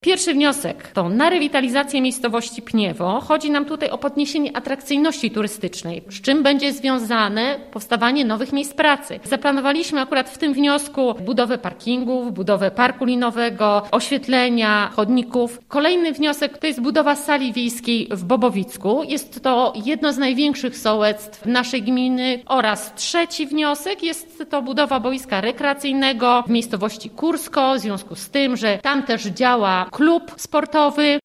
Pierwszy wniosek to na rewitalizację miejscowości Pniewo. Chodzi nam tutaj o podniesienie atrakcyjności turystycznej, z czym będzie związane powstawanie nowych miejsc pracy. Zaplanowaliśmy akurat w tym wniosku budowę parkingów, budowę parku linowego, oświetlenia, chodników. Kolejny wniosek to jest budowa sali wiejskiej w Bobowicku. Jest to jedno z największych sołectw naszej gminy. Oraz trzeci wniosek jest to budowa boiska rekreacyjnego w miejscowości Kursko, w związku z tym, że tam też działa klub sportowy.